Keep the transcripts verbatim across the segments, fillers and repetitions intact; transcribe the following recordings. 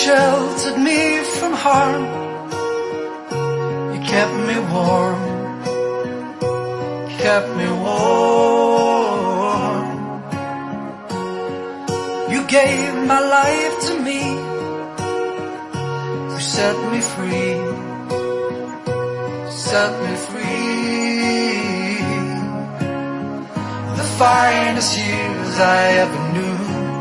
sheltered me from harm. You kept me warm, kept me warm. You gave my life to me, you set me free, set me free. The finest years I ever knew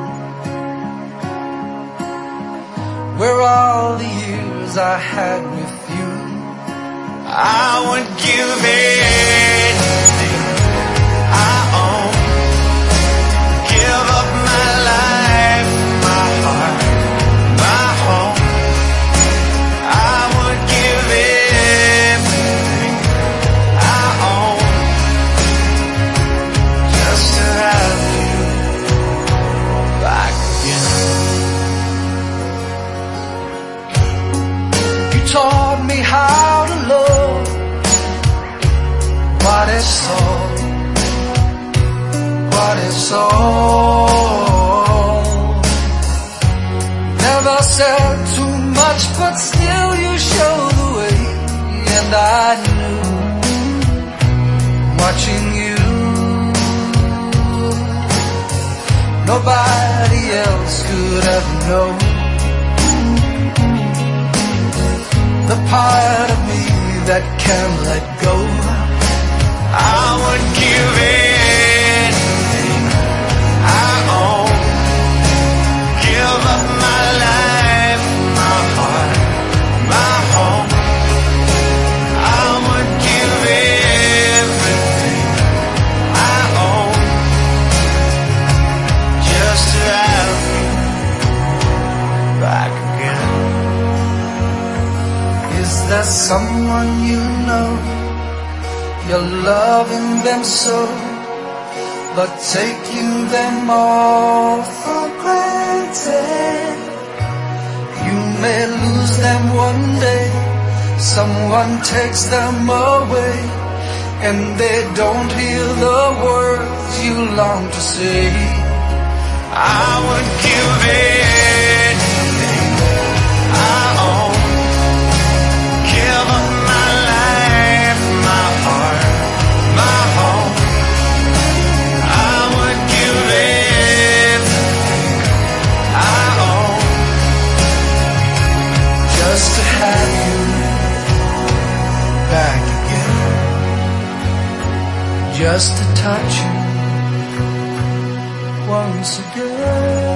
were all the years I had with you. I would give anything I own, give up my life, my heart, my home. I would give everything I own just to have you back again. Taught me how to love, what is all, what is all. Never said too much, but still you showed the way. And I knew, watching you, nobody else could ever know the part of me that can't let go. I would give anything I own, give up my life, my heart, my home. I would give everything I own just to have you back again. Is there someone you know, you're loving them so, but taking them all for granted? You may lose them one day, someone takes them away, and they don't hear the words you long to say. I would give anything I own, give up my life, my heart, my home. I would give everything I own just to have you back again, just to touch you once again.